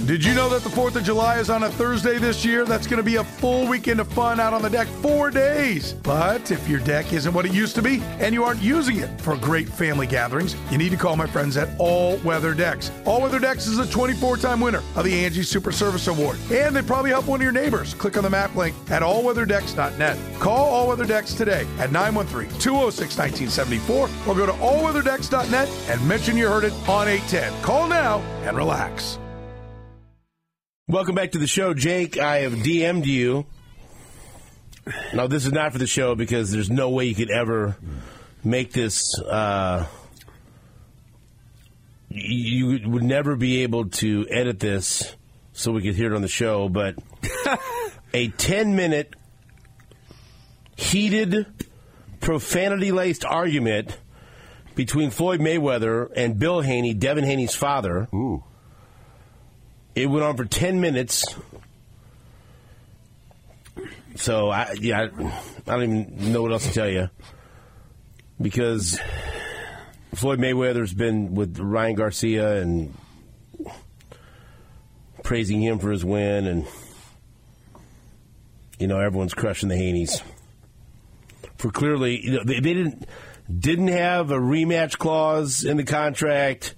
Did you know that the 4th of July is on a Thursday this year? That's going to be a full weekend of fun out on the deck, 4 days. But if your deck isn't what it used to be and you aren't using it for great family gatherings, you need to call my friends at All Weather Decks. All Weather Decks is a 24-time winner of the Angie Super Service Award. And they probably help one of your neighbors. Click on the map link at allweatherdecks.net. Call All Weather Decks today at 913-206-1974 or go to allweatherdecks.net and mention you heard it on 810. Call now and relax. Welcome back to the show, Jake. I have DM'd you. Now, this is not for the show because there's no way you could ever make this. You would never be able to edit this so we could hear it on the show, but a 10-minute heated, profanity-laced argument between Floyd Mayweather and Bill Haney, Devin Haney's father. Ooh. It went on for 10 minutes. So, I don't even know what else to tell you. Because Floyd Mayweather's been with Ryan Garcia and praising him for his win. And, everyone's crushing the Haneys. For clearly, they didn't have a rematch clause in the contract.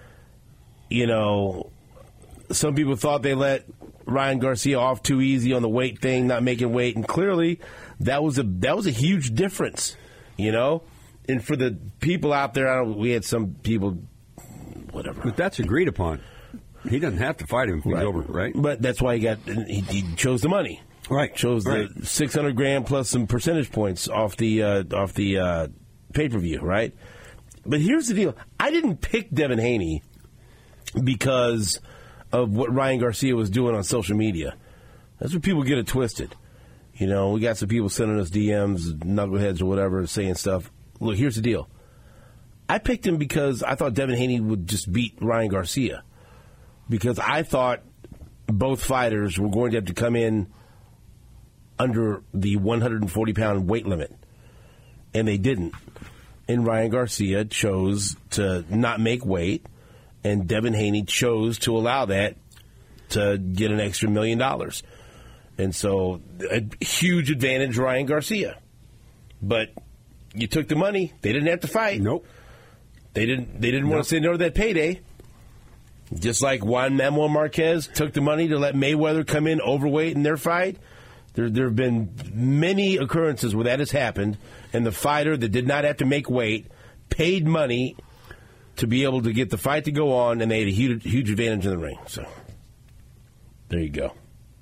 Some people thought they let Ryan Garcia off too easy on the weight thing, not making weight, and clearly that was a huge difference, And for the people out there, we had some people, whatever. But that's agreed upon. He doesn't have to fight him if he's over, right? But that's why he chose the money, right? Chose the $600,000 plus some percentage points off the pay-per-view, right? But here's the deal: I didn't pick Devin Haney because of what Ryan Garcia was doing on social media. That's where people get it twisted. We got some people sending us DMs, knuckleheads or whatever, saying stuff. Look, here's the deal. I picked him because I thought Devin Haney would just beat Ryan Garcia. Because I thought both fighters were going to have to come in under the 140-pound weight limit. And they didn't. And Ryan Garcia chose to not make weight. And Devin Haney chose to allow that to get an extra $1 million. And so, a huge advantage, Ryan Garcia. But you took the money. They didn't have to fight. Nope. They didn't want to say no to that payday. Just like Juan Manuel Marquez took the money to let Mayweather come in overweight in their fight. There have been many occurrences where that has happened. And the fighter that did not have to make weight paid money to be able to get the fight to go on, and they had a huge advantage in the ring. So, there you go.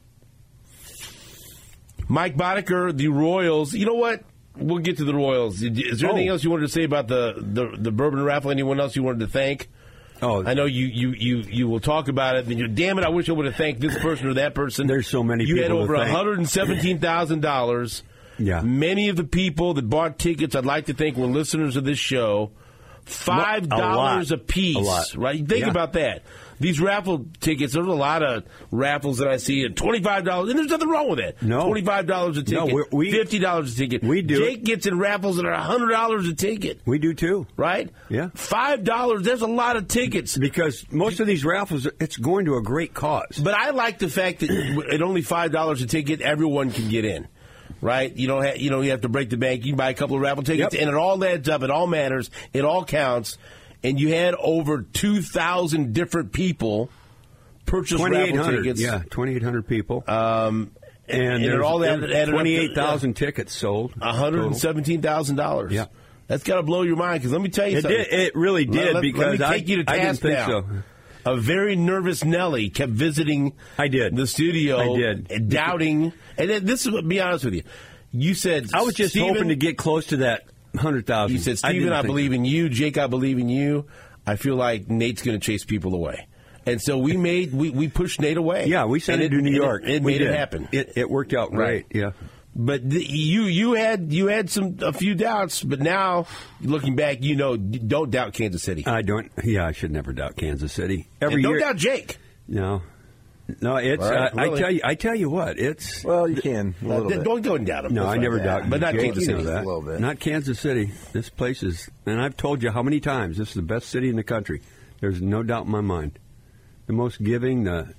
Mike Boddicker, the Royals. You know what? We'll get to the Royals. Is there anything else you wanted to say about the bourbon raffle? Anyone else you wanted to thank? I know you will talk about it. And damn it, I wish I would have thanked this person or that person. There's so many people. You had over $117,000. Yeah. Many of the people that bought tickets, I'd like to think, were listeners of this show. $5 a piece, a lot. Right? Think about that. These raffle tickets, there's a lot of raffles that I see at $25, and there's nothing wrong with that. No. $25 a ticket, No, $50 a ticket. We do. Jake gets in raffles that are $100 a ticket. We do, too. Right? Yeah. $5, there's a lot of tickets. Because most of these raffles, it's going to a great cause. But I like the fact that at only $5 a ticket, everyone can get in. Right? You don't you have to break the bank. You can buy a couple of raffle tickets, and it all adds up. It all matters. It all counts. And you had over 2,000 different people purchase raffle tickets. Yeah, 2,800 people. And it all added 28,000 tickets sold. $117,000. Yeah. That's got to blow your mind, because let me tell you something. It really did, because let me take you to task I didn't think now. so. A very nervous Nelly kept visiting the studio. I did. Doubting. And this is, to be honest with you, you said, I was just hoping to get close to that 100,000. You said, Steven, I believe in you. Jake, I believe in you. I feel like Nate's going to chase people away. And so we pushed Nate away. Yeah, we sent it to New York. It made it happen. It worked out great. Yeah. But you had a few doubts, but now looking back, don't doubt Kansas City. I don't. Yeah, I should never doubt Kansas City. Every year, don't doubt Jake. No, it's. Right, really? I tell you what. It's. Well, you can. A little bit. Don't go and doubt him. No, I never doubt. But not Jake, Kansas City. That. A little bit. Not Kansas City. This place is, and I've told you how many times, this is the best city in the country. There's no doubt in my mind. The most giving, the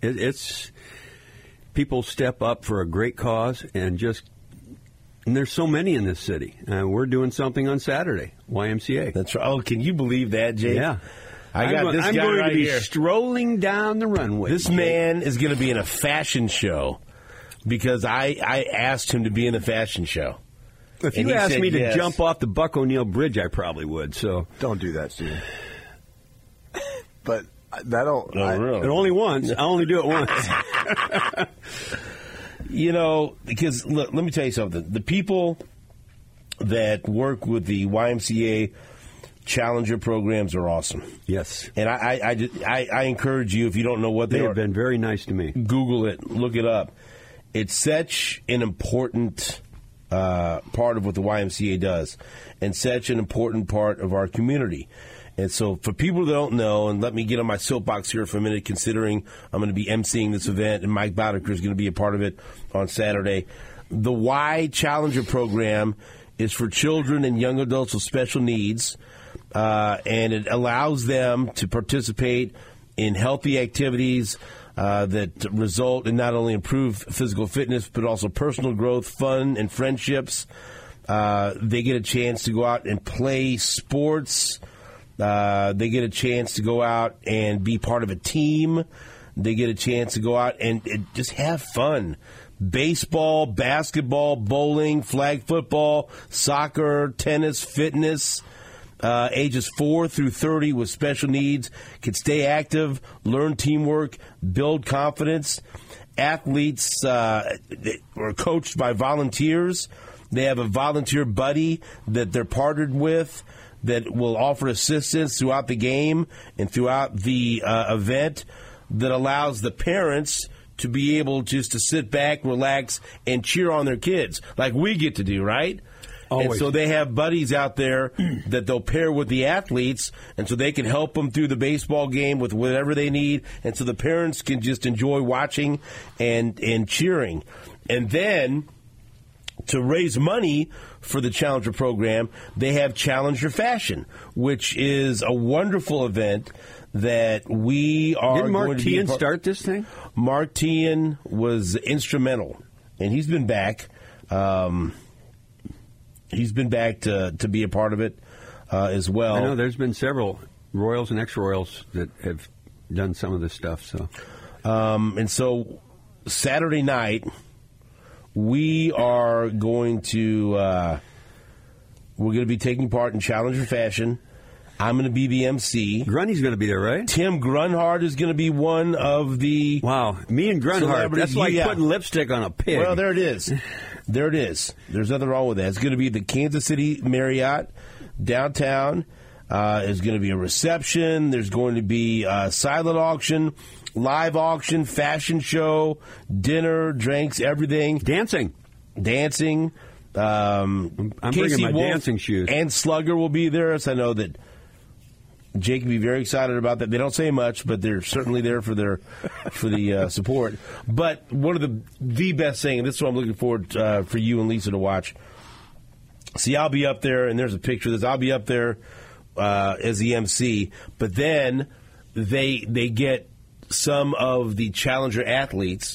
It's people step up for a great cause, and there's so many in this city. We're doing something on Saturday, YMCA. That's right. Oh, can you believe that, Jake? Yeah. I got this I'm guy going right to be here. strolling down the runway. This man is going to be in a fashion show because I asked him to be in the fashion show. If And you he asked said me to yes. jump off the Buck O'Neill Bridge, I probably would. So Don't do that, Steven. But that'll... really? only once. I only do it once. Because look, let me tell you something. The people that work with the YMCA Challenger programs are awesome. Yes. And I encourage you, if you don't know what They they have are, been very nice to me. Google it, look it up. It's such an important part of what the YMCA does, and such an important part of our community. And so for people that don't know, and let me get on my soapbox here for a minute, considering I'm going to be emceeing this event, and Mike Bowdecker is going to be a part of it on Saturday. The Y Challenger program is for children and young adults with special needs, and it allows them to participate in healthy activities that result in not only improved physical fitness, but also personal growth, fun, and friendships. They get a chance to go out and play sports. They get a chance to go out and be part of a team. They get a chance to go out and just have fun. Baseball, basketball, bowling, flag football, soccer, tennis, fitness. Ages 4 through 30 with special needs can stay active, learn teamwork, build confidence. Athletes are coached by volunteers. They have a volunteer buddy that they're partnered with that will offer assistance throughout the game and throughout the event that allows the parents to be able just to sit back, relax, and cheer on their kids like we get to do, right? Always. And so they have buddies out there that they'll pair with the athletes, and so they can help them through the baseball game with whatever they need, and so the parents can just enjoy watching and cheering. And then to raise money for the Challenger program, they have Challenger Fashion, which is a wonderful event that we are Didn't Mark going to be Teahan start this thing? Mark Teahan was instrumental, and he's been back. He's been back to be a part of it as well. I know there's been several Royals and ex-Royals that have done some of this stuff. So, and so Saturday night, we are going to be taking part in Challenger Fashion. I'm going to be the MC. Grunny's going to be there, right? Tim Grunhard is going to be one of the... Wow, me and Grunhard, that's like putting lipstick on a pig. Well, there it is. There it is. There's nothing wrong with that. It's going to be the Kansas City Marriott downtown. There's going to be a reception. There's going to be a silent auction, live auction, fashion show, dinner, drinks, everything. Dancing. I'm bringing my dancing shoes. And Slugger will be there. So I know that Jake will be very excited about that. They don't say much, but they're certainly there for the support. But one of the best thing, and this is what I'm looking forward for you and Lisa to watch. See, I'll be up there, and there's a picture of this. I'll be up there as the MC, but then they get some of the Challenger athletes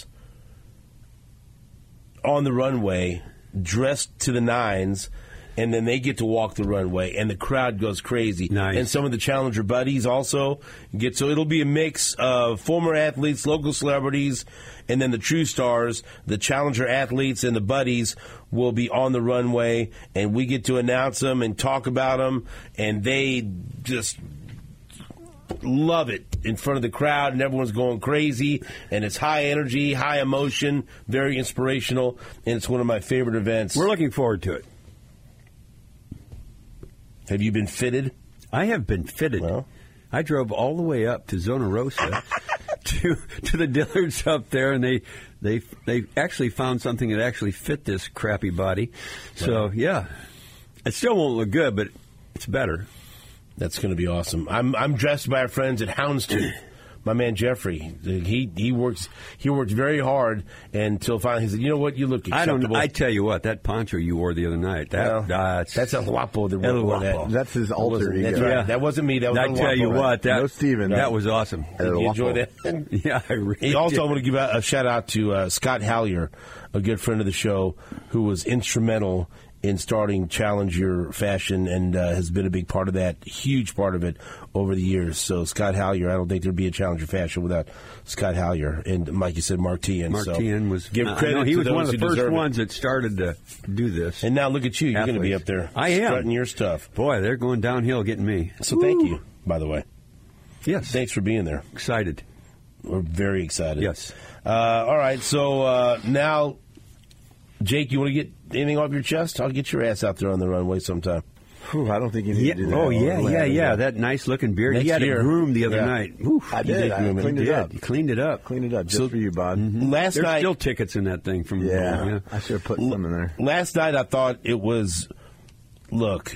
on the runway dressed to the nines, and then they get to walk the runway, and the crowd goes crazy. Nice. And some of the Challenger buddies also get, so it'll be a mix of former athletes, local celebrities, and then the true stars. The Challenger athletes and the buddies will be on the runway, and we get to announce them and talk about them, and they just love it in front of the crowd, and everyone's going crazy, and it's high energy, high emotion, very inspirational, and it's one of my favorite events. We're looking forward to it. Have you been fitted? I have been fitted. Well. I drove all the way up to Zona Rosa to the Dillards up there, and they actually found something that actually fit this crappy body. So, yeah. It still won't look good, but it's better. That's going to be awesome. I'm dressed by our friends at Houndstooth. my man Jeffrey. He works very hard until finally he said, "You know what? You look acceptable." I tell you what, that poncho you wore the other night. That's El Guapo. That's his alter ego. That's right. That wasn't me. That was I El tell Guapo, you right? what, No, Steven. That was awesome. Did you enjoy that? Yeah, I really He also, did. I want to give a shout out to Scott Hallier, a good friend of the show, who was instrumental in starting Challenger Fashion and has been a big part of that, huge part of it over the years. So Scott Hallier, I don't think there'd be a Challenger Fashion without Scott Hallier. And like you said, Mark Tian. Mark Tian was. Give credit he to was those one of the who first deserve ones that started to do this. And now look at you. You're going to be up Athletes. there. I am. Strutting your stuff. Boy, they're going downhill getting me. So thank you, by the way. Yes. Thanks for being there. Excited. We're very excited. Yes. All right. So now, Jake, you want to get anything off your chest? I'll get your ass out there on the runway sometime. Whew, I don't think you need to do that. Oh, yeah. That nice looking beard. Next He had year. it groomed the other Yeah. night. Oof. I did. I cleaned it up. You cleaned it up. Cleaned it up just So- for you, Bob. Last There's night, still tickets in that thing from. Yeah. I should have put some in there. Last night, I thought it was. Look,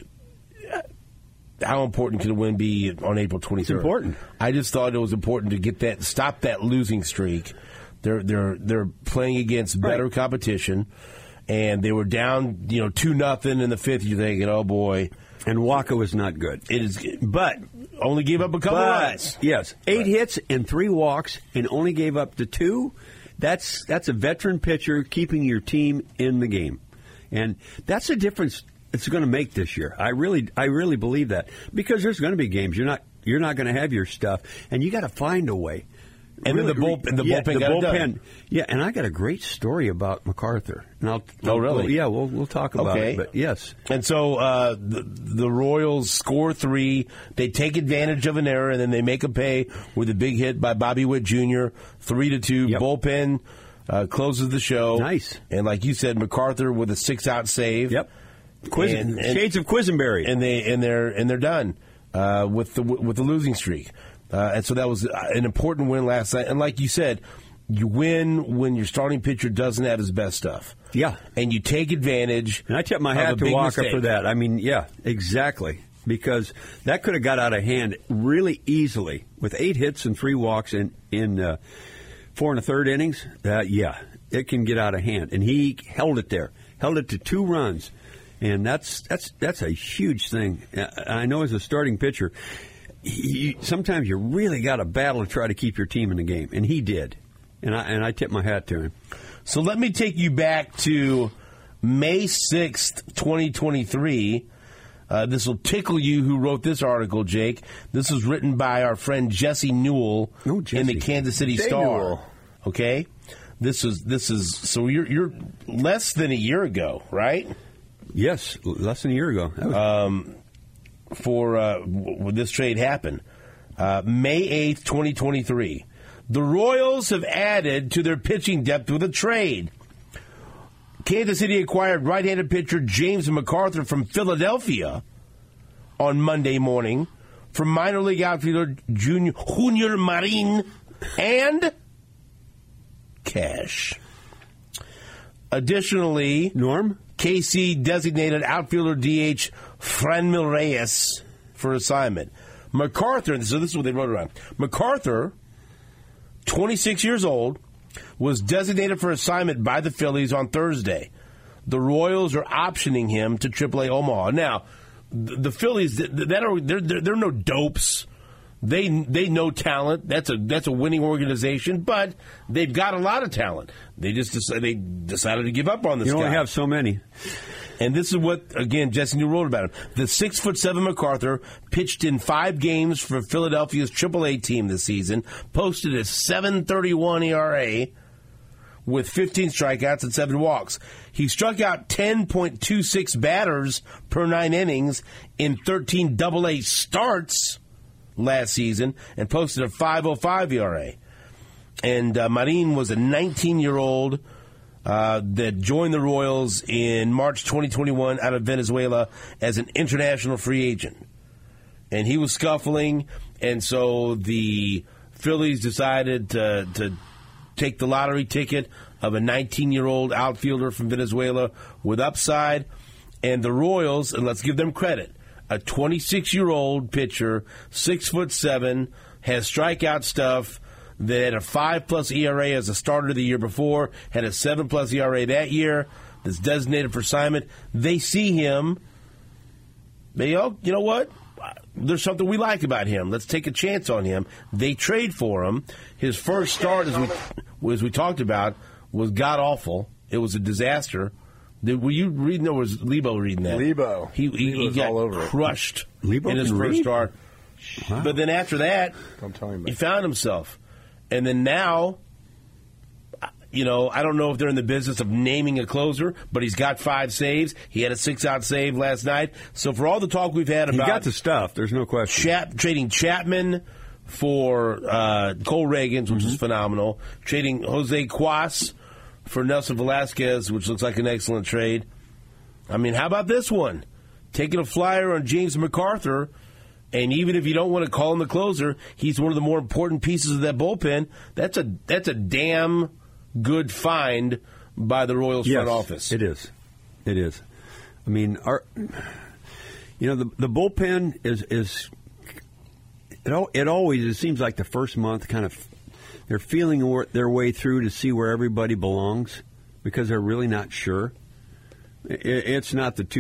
how important can a win be on April 23rd? It's important. I just thought it was important to get stop that losing streak. They're playing against better competition, and they were down 2-0 in the fifth. You're thinking, oh boy, And Waka was not good. it is. But only gave up a couple runs. Yes, 8 hits and 3 walks, and only gave up the 2. That's a veteran pitcher keeping your team in the game, and that's a difference it's going to make this year. I really believe that, because there's going to be games you're not going to have your stuff, and you got to find a way. And then the bullpen got it done. Yeah, and I got a great story about MacArthur. And really? We'll talk about it. But yes. And so the Royals score 3. They take advantage of an error, and then they make a pay with a big hit by Bobby Witt Jr. 3-2. Yep. Bullpen closes the show. Nice. And like you said, MacArthur with a 6-out save. Yep. And- Shades of Quisenberry. And they're done with the losing streak. And so that was an important win last night. And like you said, you win when your starting pitcher doesn't have his best stuff. Yeah. And you take advantage. And I tip my of hat a to big Walker mistake. for that. I mean, yeah, exactly. Because that could have got out of hand really easily with 8 hits and 3 walks in 4 1/3 innings. Yeah, it can get out of hand. And he held it there, held it to 2 runs. And that's a huge thing. I know as a starting pitcher, sometimes you really got to battle to try to keep your team in the game. And he did. And I tip my hat to him. So let me take you back to May 6th, 2023. This will tickle you who wrote this article, Jake. This was written by our friend Jesse Newell in the Kansas City Star. Newell. Okay? This is so you're less than a year ago, right? Yes, less than a year ago. That was When this trade happened. May 8th, 2023. The Royals have added to their pitching depth with a trade. Kansas City acquired right-handed pitcher James MacArthur from Philadelphia on Monday morning from minor league outfielder Junior Marin and cash. Additionally, Norm? KC designated outfielder DH Franmil Reyes for assignment. MacArthur, so this is what they wrote around. MacArthur, 26 years old, was designated for assignment by the Phillies on Thursday. The Royals are optioning him to AAA Omaha. Now, the Phillies, they're no dopes. They know talent. That's a winning organization, but they've got a lot of talent. They decided to give up on this guy. You only have so many. And this is what, again, Jesse New wrote about him. The 6'7" MacArthur pitched in 5 games for Philadelphia's AAA team this season, posted a 7.31 ERA with 15 strikeouts and 7 walks. He struck out 10.26 batters per 9 innings in 13 AA starts last season and posted a 5.05 ERA. And Marin was a 19-year-old that joined the Royals in March 2021 out of Venezuela as an international free agent. And he was scuffling, and so the Phillies decided to take the lottery ticket of a 19-year-old outfielder from Venezuela with upside. And the Royals, and let's give them credit, a 26-year-old pitcher, 6'7", has strikeout stuff, that had a 5+ ERA as a starter the year before, had a 7+ ERA that year, that's designated for assignment. They see him. They go, you know what? There's something we like about him. Let's take a chance on him. They trade for him. His first start, as we talked about, was god-awful. It was a disaster. Were you reading, or was Lebo reading that? Lebo. He got all over crushed Lebo in his first start. Wow. But then after that, he found himself. And then now, you know, I don't know if they're in the business of naming a closer, but he's got 5 saves. He had a 6-out save last night. So for all the talk we've had about... He got the stuff. There's no question. Trading Chapman for Cole Reagans, which is phenomenal. Trading Jose Cuas for Nelson Velasquez, which looks like an excellent trade. I mean, how about this one? Taking a flyer on James MacArthur, and even if you don't want to call him the closer, he's one of the more important pieces of that bullpen. That's a damn good find by the Royals front office. It is. It is. I mean, the bullpen is it always, it seems like the first month kind of they're feeling their way through to see where everybody belongs because they're really not sure. It's not the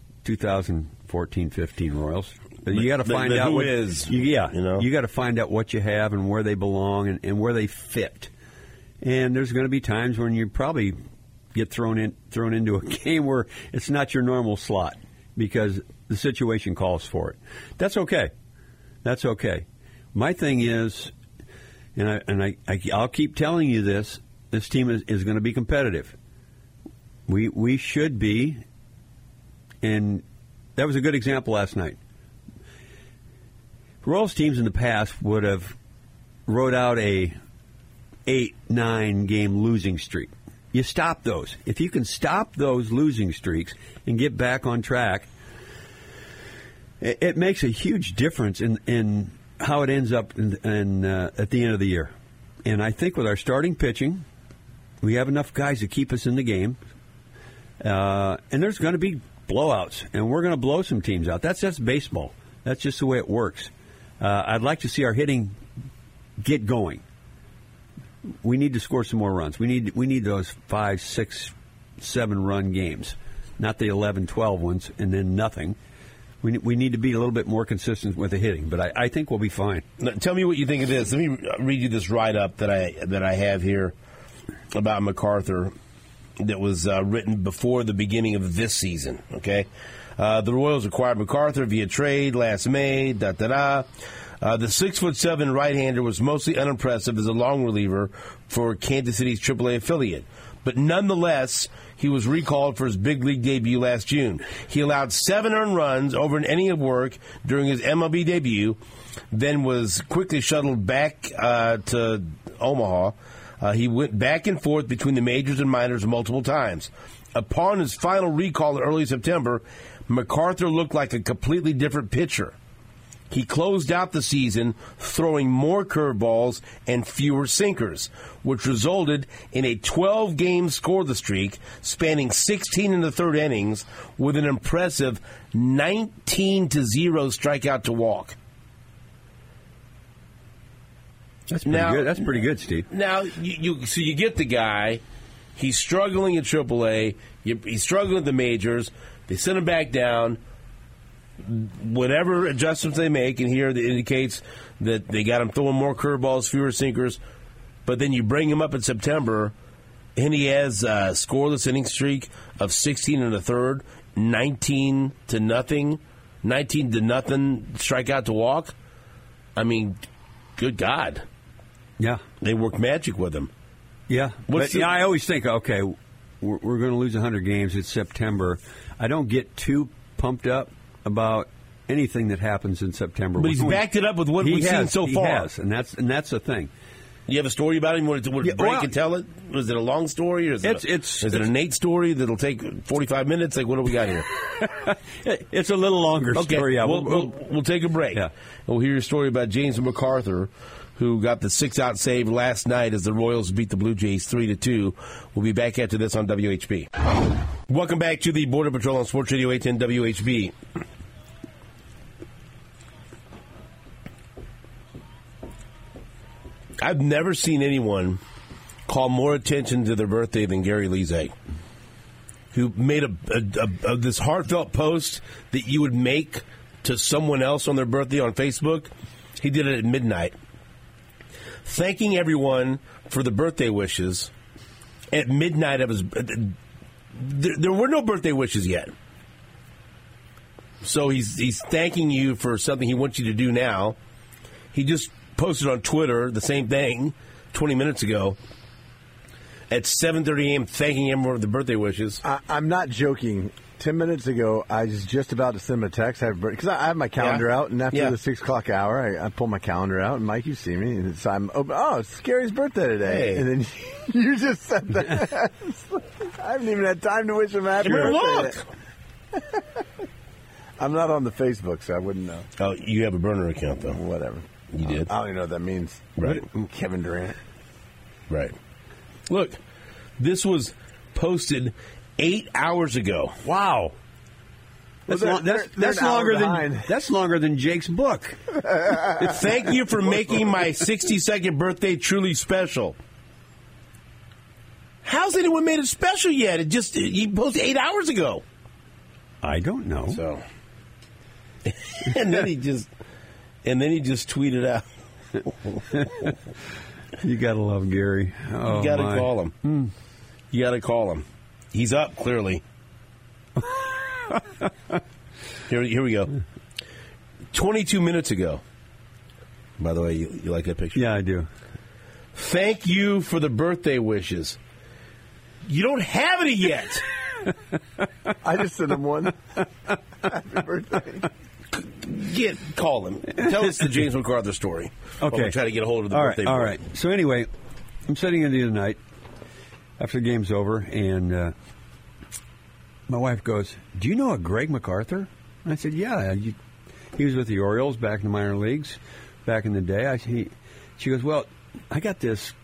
2014-15 Royals. You got to find out who is. You got to find out what you have and where they belong and where they fit. And there's going to be times when you probably get thrown into a game where it's not your normal slot because the situation calls for it. That's okay. That's okay. My thing is, I'll keep telling you this team is going to be competitive. We should be, and that was a good example last night. Royals teams in the past would have rode out a 8-9 game losing streak. You stop those. If you can stop those losing streaks and get back on track, it makes a huge difference in how it ends up at the end of the year. And I think with our starting pitching, we have enough guys to keep us in the game. And there's going to be blowouts, and we're going to blow some teams out. That's baseball. That's just the way it works. I'd like to see our hitting get going. We need to score some more runs. We need those 5, 6, 7 run games, not the 11, 12 ones, and then nothing. We need to be a little bit more consistent with the hitting, but I think we'll be fine. Now, tell me what you think of this. Let me read you this write-up that I have here about MacArthur that was written before the beginning of this season. Okay, the Royals acquired MacArthur via trade last May. The 6'7" right-hander was mostly unimpressive as a long reliever for Kansas City's AAA affiliate. But nonetheless, he was recalled for his big league debut last June. He allowed 7 earned runs over an inning of work during his MLB debut, then was quickly shuttled back to Omaha. He went back and forth between the majors and minors multiple times. Upon his final recall in early September, MacArthur looked like a completely different pitcher. He closed out the season throwing more curveballs and fewer sinkers, which resulted in a 12-game scoreless streak spanning 16 and a third innings with an impressive 19-0 strikeout to walk. That's pretty good. That's pretty good, Steve. Now, you get the guy. He's struggling at AAA. He's struggling at the majors. They send him back down. Whatever adjustments they make, and here it indicates that they got him throwing more curveballs, fewer sinkers. But then you bring him up in September, and he has a scoreless inning streak of 16 and a third, 19-0, 19-0 strikeout to walk. I mean, good God. Yeah. They work magic with him. Yeah. I always think, okay, we're going to lose 100 games. It's September. I don't get too pumped up about anything that happens in September. But he's backed it up with what we've seen so far. He has, and that's the thing. You have a story about him? Would break and tell it? Was it a long story, or is it a Nate story that'll take 45 minutes? Like, what do we got here? It's a little longer story. Yeah, we'll take a break. Yeah. We'll hear your story about James MacArthur, who got the 6-out save last night as the Royals beat the Blue Jays 3-2. We'll be back after this on WHB. Welcome back to the Border Patrol on Sports Radio 810 WHB. I've never seen anyone call more attention to their birthday than Gary Lezak, who made this heartfelt post that you would make to someone else on their birthday on Facebook. He did it at midnight, thanking everyone for the birthday wishes. At midnight of his, there were no birthday wishes yet. So he's thanking you for something he wants you to do now. He just posted on Twitter the same thing 20 minutes ago at 7:30 a.m. thanking him for the birthday wishes. I'm not joking. 10 minutes ago, I was just about to send him a text because I have my calendar out, and after the 6 o'clock hour, I pull my calendar out, and Mike, you see me, and so I'm open. Oh, it's Gary's birthday today, and then you just said that. I haven't even had time to wish him happy birthday. Look. I'm not on the Facebook, so I wouldn't know. Oh, you have a burner account, though. Whatever. You did? I don't even know what that means. Right. Kevin Durant. Right. Look, this was posted 8 hours ago. Wow. That's longer than Jake's book. Thank you for making my 62nd birthday truly special. How's anyone made it special yet? He posted 8 hours ago. I don't know. So, and then he just tweeted out. You gotta love Gary. Oh, you gotta call him. You gotta call him. He's up, clearly. Here we go. 22 minutes ago. By the way, you like that picture? Yeah, I do. Thank you for the birthday wishes. You don't have any yet. I just sent him one. Happy birthday. Call him. Tell us the James MacArthur story. Okay. We'll try to get a hold of the birthday boy. All right. So anyway, I'm sitting in the other night after the game's over, and my wife goes, "Do you know a Greg MacArthur?" And I said, "Yeah. He was with the Orioles back in the minor leagues back in the day." She goes, "Well, I got this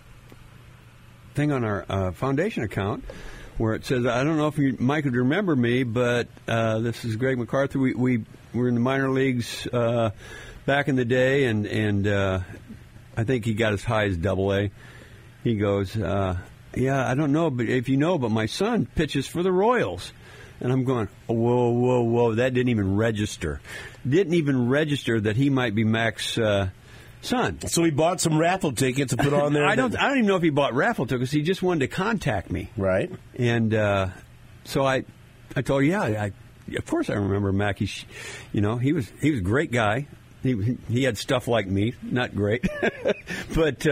thing on our foundation account where it says, I don't know if you Mike would remember me, but this is Greg MacArthur. We were in the minor leagues back in the day, and I think he got as high as AA." He goes, "Yeah, I don't know, but if you know, but my son pitches for the Royals." And I'm going, whoa, that didn't even register. Didn't even register that he might be Mac's son. So he bought some raffle tickets to put on there. I don't even know if he bought raffle tickets. He just wanted to contact me. Right. And so I told her, yeah, of course I remember Mac. He was a great guy. He had stuff like me, not great, but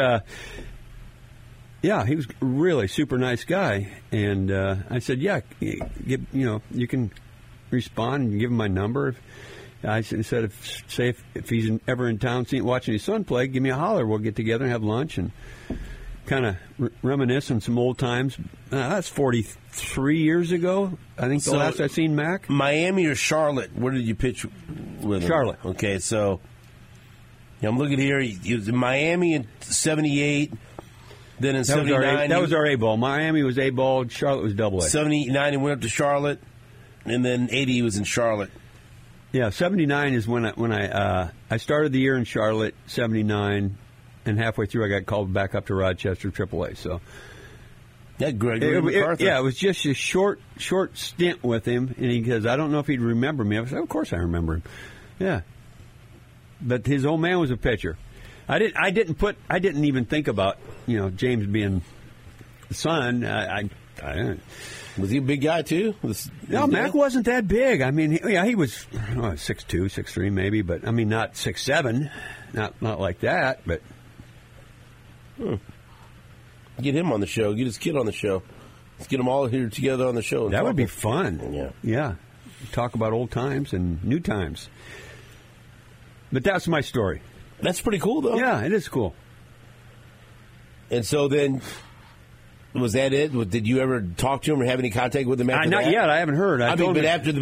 yeah, he was a really super nice guy. And I said, yeah, you can respond and give him my number. I said, if he's ever in town watching his son play, give me a holler. We'll get together and have lunch and kind of reminisce on some old times. That's 43 years ago, I think, the last I seen Mac. Miami or Charlotte? Where did you pitch with him? Charlotte. Okay, so I'm looking here. He was in Miami in 78, then in 79. That was our A-ball. Miami was A-ball, Charlotte was AA. 79, he went up to Charlotte, and then 80, he was in Charlotte. Yeah, 79 is when I started the year in Charlotte, 79, and halfway through I got called back up to Rochester AAA. So yeah, Gregory MacArthur. It was just a short stint with him, and he goes, I don't know if he'd remember me. I said, of course I remember him. Yeah, but his old man was a pitcher. I didn't even think about James being the son. I Was he a big guy, too? No, Mac wasn't that big. I mean, he was 6'2", 6'3", maybe, but, I mean, not 6'7", not like that, but... Get him on the show. Get his kid on the show. Let's get them all here together on the show. That would be fun. Yeah. Talk about old times and new times. But that's my story. That's pretty cool, though. Yeah, it is cool. And so then... Was that it? Did you ever talk to him or have any contact with him after that? Not yet. I haven't heard. But after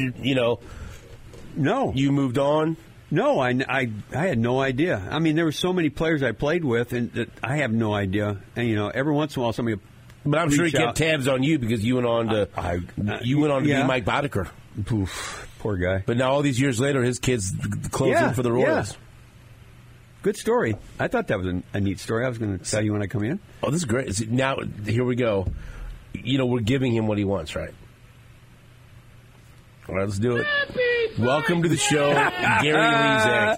no, you moved on. No, I had no idea. I mean, there were so many players I played with, and that I have no idea. And every once in a while, somebody. But I'm sure he kept tabs on you because you went on to be Mike Boddicker. Poof, poor guy. But now all these years later, his kid's closing for the Royals. Good story. I thought that was a neat story. I was going to tell you when I come in. Oh, this is great. See, now, here we go. We're giving him what he wants, right? All right, let's do it. Welcome to the show, Gary Lezak.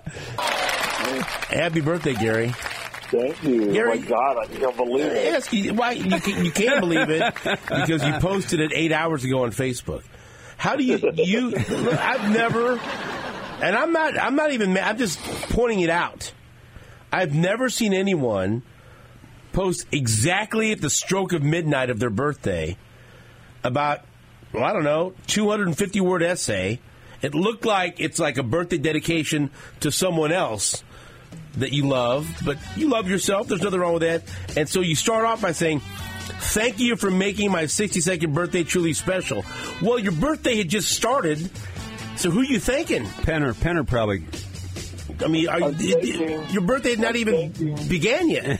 Happy birthday, Gary. Thank you. Gary, oh, my God, I can't believe it. Yes, why you can't believe it because you posted it 8 hours ago on Facebook. How do you I've never, and I'm not even mad, I'm just pointing it out. I've never seen anyone post exactly at the stroke of midnight of their birthday about, well, I don't know, 250-word essay. It looked like it's like a birthday dedication to someone else that you love, but you love yourself. There's nothing wrong with that. And so you start off by saying, thank you for making my 62nd birthday truly special. Well, your birthday had just started, so who are you thanking? Penner probably. I mean, your birthday had not even began yet.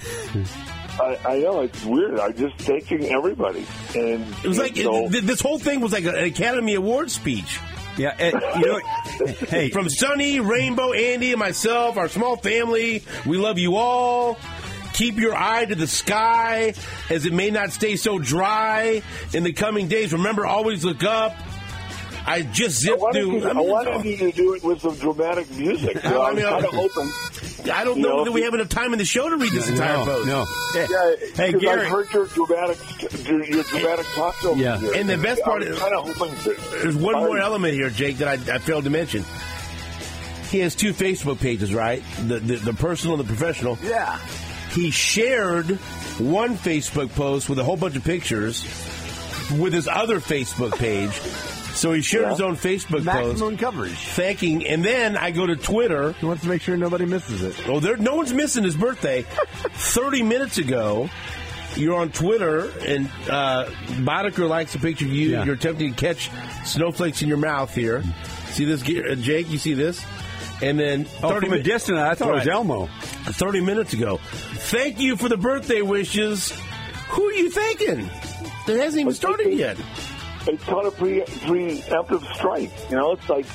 I know, it's weird. I'm just thanking everybody. And it was like, this whole thing was like an Academy Award speech. Yeah, hey, from Sonny, Rainbow, Andy, and myself, our small family, we love you all. Keep your eye to the sky, as it may not stay so dry in the coming days. Remember, always look up. I just zipped through. I wanted you to do it with some dramatic music. So I was kind of hoping. I don't know that we have enough time in the show to read this entire post. No. Hey, Gary. I've heard your dramatic talk over here. And the best part is, kind of hoping there's one more element here, Jake, that I failed to mention. He has two Facebook pages, right? The personal and the professional. Yeah. He shared one Facebook post with a whole bunch of pictures with his other Facebook page. So he shared his own Facebook post. Maximum coverage. Thanking, and then I go to Twitter. He wants to make sure nobody misses it. Oh, no one's missing his birthday. 30 minutes ago, you're on Twitter, and Boddicker likes a picture of you. Yeah. You're attempting to catch snowflakes in your mouth here. See this, Jake? You see this? And then 30 from a distance, I thought it was Elmo. 30 minutes ago. Thank you for the birthday wishes. Who are you thanking? It hasn't even started yet. It's kind of preemptive strike. It's like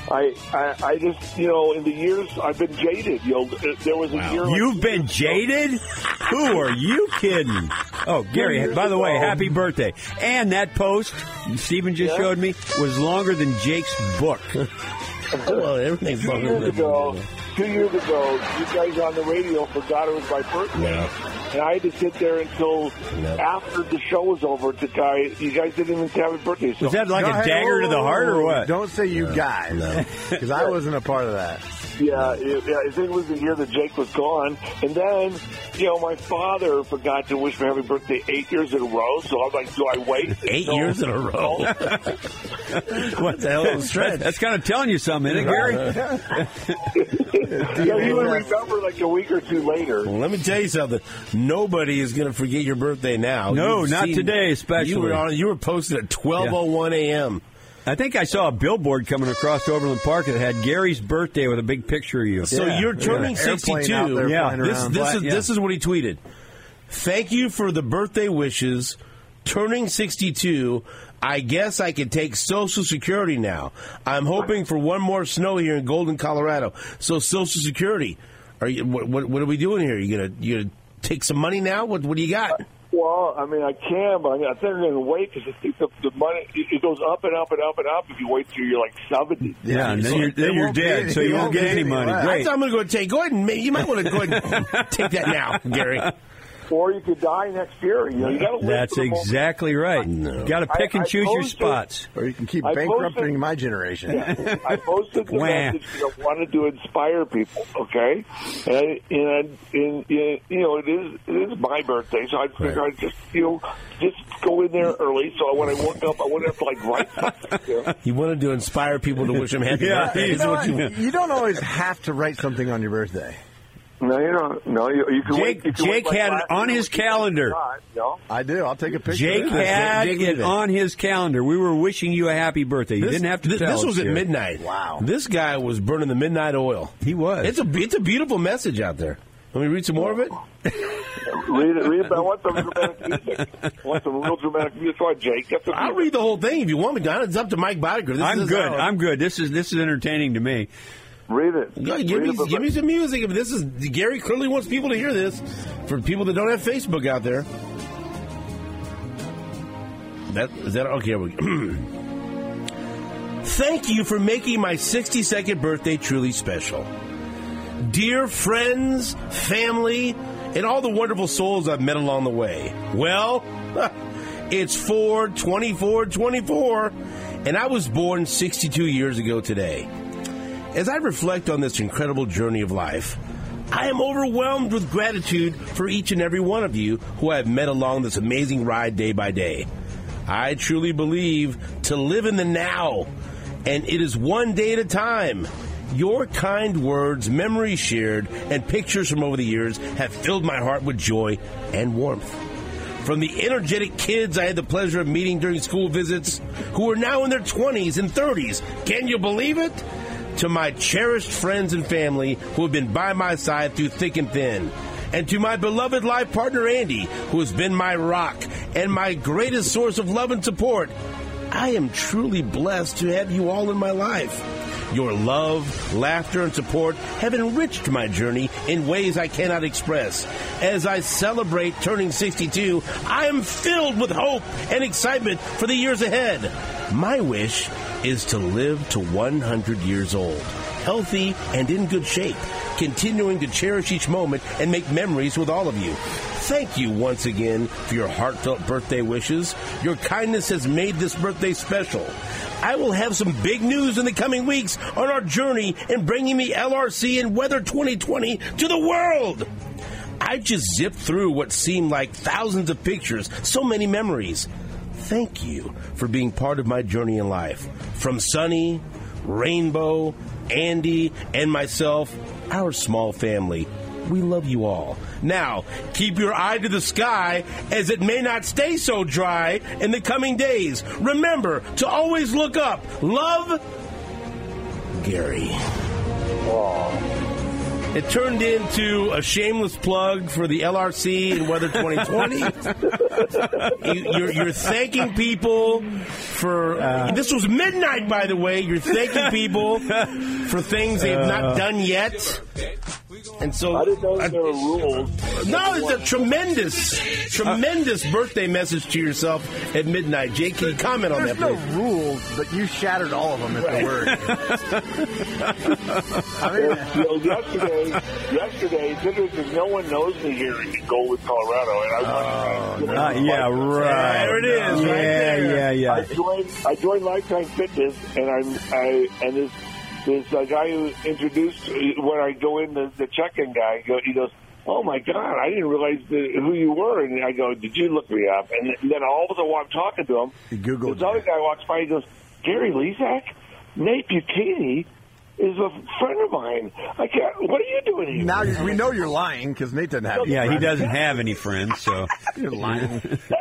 I just, in the years I've been jaded. There was a year. You've been jaded? Who are you kidding? Oh, Gary, by the way, happy birthday. And that post Stephen just showed me was longer than Jake's book. Well, everything's longer than 2 years ago, you guys on the radio forgot it was my birthday. Yeah. And I had to sit there until after the show was over to you guys didn't even have a birthday. So. Was that like a dagger to the heart or what? Don't say you guys, because I wasn't a part of that. Yeah, I think it was the year that Jake was gone. And then, my father forgot to wish me happy birthday 8 years in a row. So I'm like, do I wait? 8 years in a row? What the hell is a stretch? That's kind of telling you something, isn't it, Gary? You would remember like a week or two later. Well, let me tell you something. Nobody is going to forget your birthday now. No, not today, especially. You were posted at 12:01 a.m. I think I saw a billboard coming across Overland Park that had Gary's birthday with a big picture of you. So you're turning 62. This is what he tweeted. Thank you for the birthday wishes. Turning 62. I guess I could take Social Security now. I'm hoping for one more snow here in Golden, Colorado. So Social Security, what are we doing here? You gonna take some money now? What do you got? Well, I mean, I can, but I think I'm going to wait because I think the money, it goes up and up and up and up if you wait till you're like 70. Yeah, and then you're dead, so you won't get any money. Great. I'm going to go ahead and you might want to go ahead and take that now, Gary. Or you could die next year. You got to. That's exactly right. No. Got to pick and choose your spots. Or you can keep bankrupting my generation. Yeah, I posted the message that I wanted to inspire people. Okay, and it is my birthday, so I figured I'd just go in there early, so when I woke up, I wouldn't have to write something. You wanted to inspire people to wish him happy birthday. You don't always have to write something on your birthday. No, you don't. No, you can wait. Jake had it on his calendar. No. I do. I'll take a picture. Jake had it on his calendar. We were wishing you a happy birthday. You didn't have to tell us. This was at midnight. Wow. This guy was burning the midnight oil. He was. It's a beautiful message out there. Let me read some more of it. Read it. I want some dramatic music. I want some real dramatic music. Go ahead, Jake. I'll read the whole thing if you want me to. It's up to Mike Boddicker. I'm good. This is entertaining to me. Read it. Yeah, give me some music. This is Gary clearly wants people to hear this. For people that don't have Facebook out there. Is that okay? Here we go. Thank you for making my 62nd birthday truly special. Dear friends, family, and all the wonderful souls I've met along the way. Well, it's 4/24/24, and I was born 62 years ago today. As I reflect on this incredible journey of life, I am overwhelmed with gratitude for each and every one of you who I have met along this amazing ride day by day. I truly believe to live in the now, and it is one day at a time. Your kind words, memories shared, and pictures from over the years have filled my heart with joy and warmth. From the energetic kids I had the pleasure of meeting during school visits, who are now in their 20s and 30s, can you believe it? To my cherished friends and family who have been by my side through thick and thin. And to my beloved life partner, Andy, who has been my rock and my greatest source of love and support. I am truly blessed to have you all in my life. Your love, laughter, and support have enriched my journey in ways I cannot express. As I celebrate turning 62, I am filled with hope and excitement for the years ahead. My wish is to live to 100 years old, healthy and in good shape, continuing to cherish each moment and make memories with all of you. Thank you once again for your heartfelt birthday wishes. Your kindness has made this birthday special. I will have some big news in the coming weeks on our journey in bringing the LRC and Weather 2020 to the world. I just zipped through what seemed like thousands of pictures, so many memories. Thank you for being part of my journey in life. From Sunny, Rainbow, Andy, and myself, our small family, we love you all. Now, keep your eye to the sky, as it may not stay so dry in the coming days. Remember to always look up. Love, Gary. Aww. It turned into a shameless plug for the LRC and Weather 2020. You're thanking people for... this was midnight, by the way. You're thanking people for things they've not done yet. And so I didn't know there were rules. No, it's a tremendous birthday message to yourself at midnight. Jake, can you comment on that, please? There's no rules, but you shattered all of them at the word. Yesterday, because no one knows me here in Golden, Colorado, and I right. There it is. Yeah. I joined Lifetime Fitness, and this guy who introduced, when I go in, the check-in guy, he goes, "Oh my God, I didn't realize who you were." And I go, "Did you look me up?" And then all of a sudden, while I'm talking to him, this other guy walks by. He goes, "Gary Lezak, Nate Buchanan is a friend of mine. I can't. What are you doing here?" Now we know you're lying because Nate doesn't have. Yeah, he doesn't have any friends, so you're lying.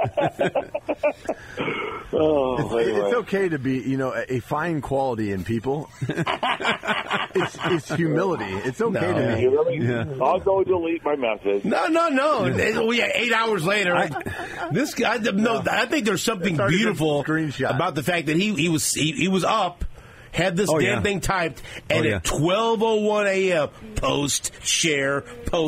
Anyway. It's okay to be, a fine quality in people. It's humility. It's okay to be. I'll go delete my message. No. 8 hours later, this guy. I think there's something beautiful about the fact that he was up. Had this thing typed, and at 12:01 a.m. post, share,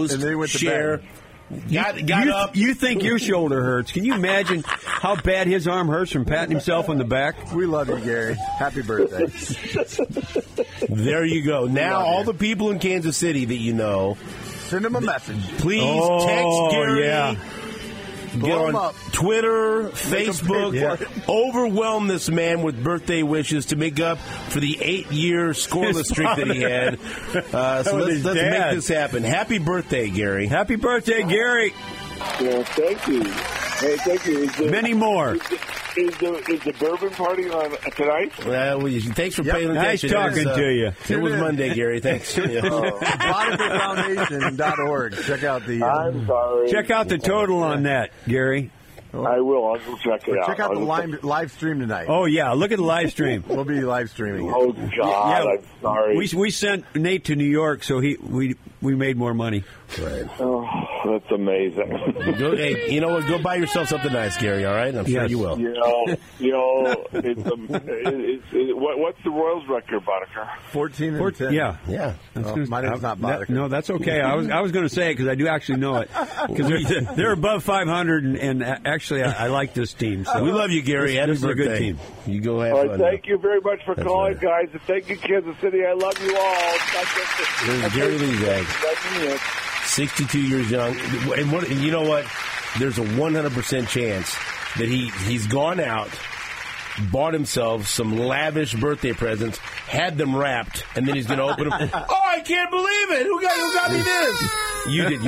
got up. You think your shoulder hurts? Can you imagine how bad his arm hurts from patting himself on the back? We love you, Gary. Happy birthday. There you go. Now, all the people in Kansas City that you know, send them a message. Please text Gary. Yeah. Get on Twitter, Facebook. Overwhelm this man with birthday wishes to make up for the 8-year scoreless streak that he had. So let's make this happen. Happy birthday, Gary. Happy birthday, Gary. Yeah, thank you. Hey, thank you. Many more. Is the bourbon party on tonight? Well, thanks for paying attention. Nice talking to you. It was Monday, Gary. Thanks. BotanicalFoundation.org. Check out the. I'm sorry. Check out the total on that, Gary. I will. I'll go check it out. Check out the live stream tonight. Oh yeah, look at the live stream. We'll be live streaming. Oh God, I'm sorry. We sent Nate to New York, so we made more money. Right. Oh. that's amazing. Hey, you know what? Go buy yourself something nice, Gary. All right, I'm sure you will. What's the Royals record, Boddicker? 14 and 10. Yeah. My name's not Boddicker. No, that's okay. I was going to say it because I do actually know it. Because they're above 500, and actually I like this team. So We love you, Gary. Happy this is a birthday. good team. You go have All fun. right, thank you very much for calling, guys. And thank you, Kansas City. I love you all. There's Gary Lezak, 62 years young. And you know what? There's a 100% chance that he's gone out, bought himself some lavish birthday presents, had them wrapped, and then he's going to open them. Oh, I can't believe it! Who got me this? You did,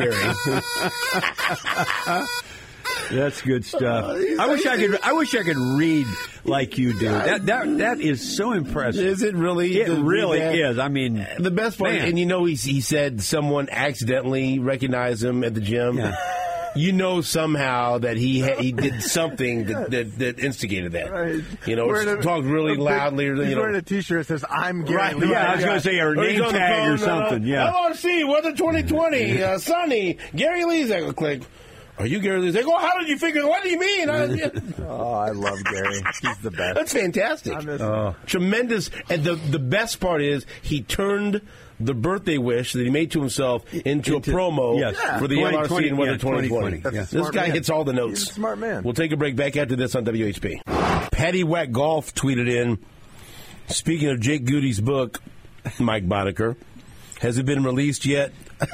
Gary. That's good stuff. I wish I could read like you do. That is so impressive. Is it really? It really is. I mean, the best part, man. and you know, he said someone accidentally recognized him at the gym. Yeah. You know somehow that he did something that instigated that. Right. You know, talked really loudly. He's wearing a T-shirt that says "I'm Gary." Right. Lezak." Yeah, I was going to say a name tag or something. Yeah. LRC weather 2020. Sunny Gary Lezak. Click. Are you Gary Lezak? Oh, how did you figure? What do you mean? Oh, I love Gary. He's the best. That's fantastic. Tremendous. And the best part is he turned the birthday wish that he made to himself into a promo for the LRC and Weather 2020. This guy hits all the notes. He's a smart man. We'll take a break. Back after this on WHP. Patty Whack Golf tweeted in, speaking of Jake Goody's book, Mike Boddicker, has it been released yet?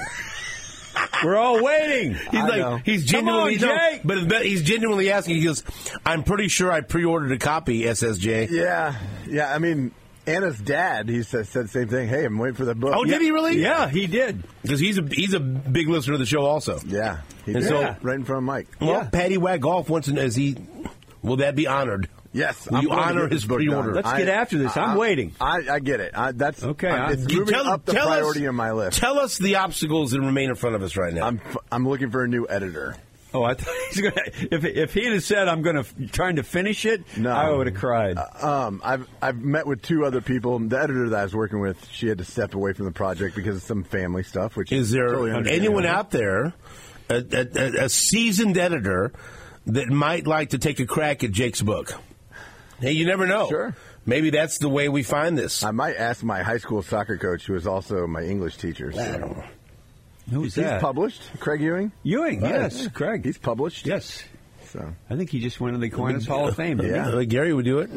We're all waiting. He's genuinely, Come on, Jake. but he's genuinely asking. He goes, I'm pretty sure I pre-ordered a copy, SSJ. Yeah. I mean, Anna's dad, he said the same thing. Hey, I'm waiting for the book. Oh, did he really? Yeah, he did. Because he's a big listener to the show also. Yeah, he And did. so- Right in front of Mike. Well, Patty Whack Golf wants to know, will that be honored? Yes, Will I'm you going to honor get his this book pre-order? done. Let's get after this. I'm waiting. I get it. That's Okay, It's moving up the priority on my list. Tell us the obstacles that remain in front of us right now. I'm looking for a new editor. Oh, I thought he's going to. If he had said I'm going to trying to finish it, No. I would have cried. I've met with two other people. The editor that I was working with, she had to step away from the project because of some family stuff. Which Is there totally anyone out there, a seasoned editor, that might like to take a crack at Jake's book? Hey, you never know. Sure. Maybe that's the way we find this. I might ask my high school soccer coach, who is also my English teacher. So. Who's He's that? published. Craig Ewing. Yes, Craig. He's published. Yes. So I think he just went to the Aquinas Hall of Fame. didn't he? Yeah. Gary would do it.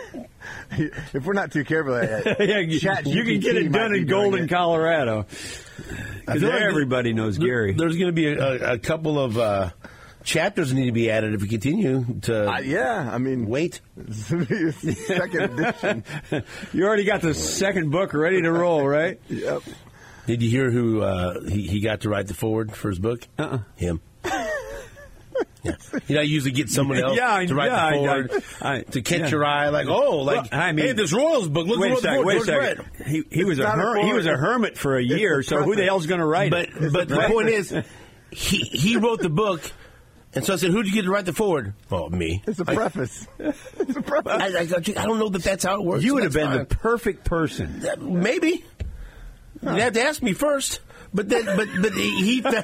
if we're not too careful, Yeah, you can get it done in Golden, Colorado. Because feel like everybody knows Gary. There's going to be a couple of chapters need to be added if we continue to. Yeah, I mean, wait. Second edition. You already got the second book ready to roll, right? Yep. Did you hear who he got to write the foreword for his book? Him. Yeah. You know, I usually get someone else to write the foreword to catch your eye, like, hey, this Royals book. Look Wait a second. He was a hermit for a year, so who the hell's going to write it? But the point is, he wrote the book. And so I said, who'd you get to write the foreword? Oh, me. It's a preface. It's a preface. I don't know that that's how it works. You would have been the perfect person. Maybe. You'd have to ask me first. But he found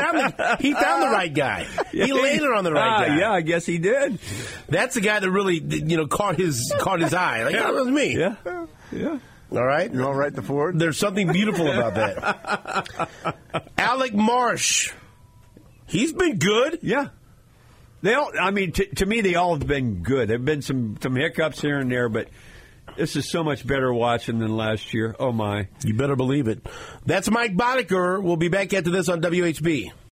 the right guy. He landed on the right guy. Yeah, I guess he did. That's the guy that really caught his eye. Like, that was me. Yeah. All right. You want to write the foreword? There's something beautiful about that. Alec Marsh. He's been good. Yeah. They all. I mean, to me, they all have been good. There've been some hiccups here and there, but this is so much better watching than last year. Oh my! You better believe it. That's Mike Boddicker. We'll be back after this on WHB.